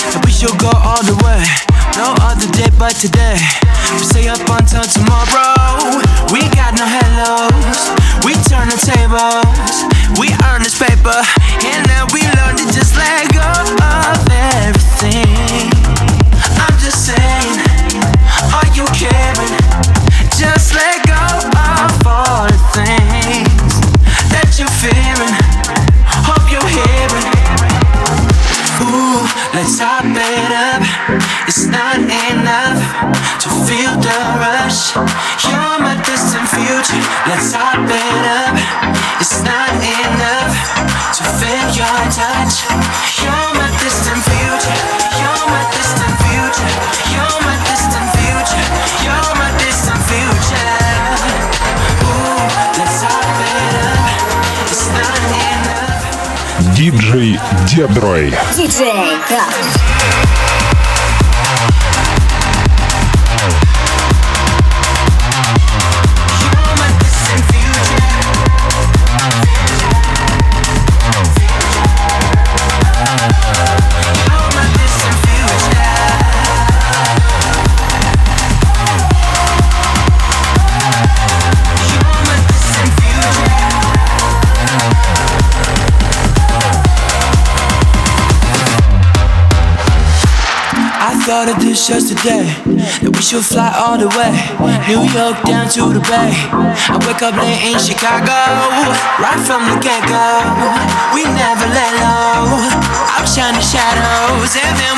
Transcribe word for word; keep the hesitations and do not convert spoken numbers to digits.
and we should go all the way. No other day but today. We stay up until tomorrow. We got no hellos. We turn the tables. We earn this paper, and now we learn to just let go of everything. I'm just saying, are you caring? Just let go of all the things that you're fearing. Hope you're hearing. Ooh, let's top it up. It's not enough to feel the rush. You're my distant future. Let's top it up. It's not enough to feel your touch. You're my distant future. You're my distant future. You're my distant future. You're my distant future. Ooh, let's top it up. It's not enough. диджей Дедрой. диджей Калш. Thought of this yesterday, that we should fly all the way, New York down to the Bay. I wake up late in Chicago, right from the get-go. We never let low, outshine the shadows, and then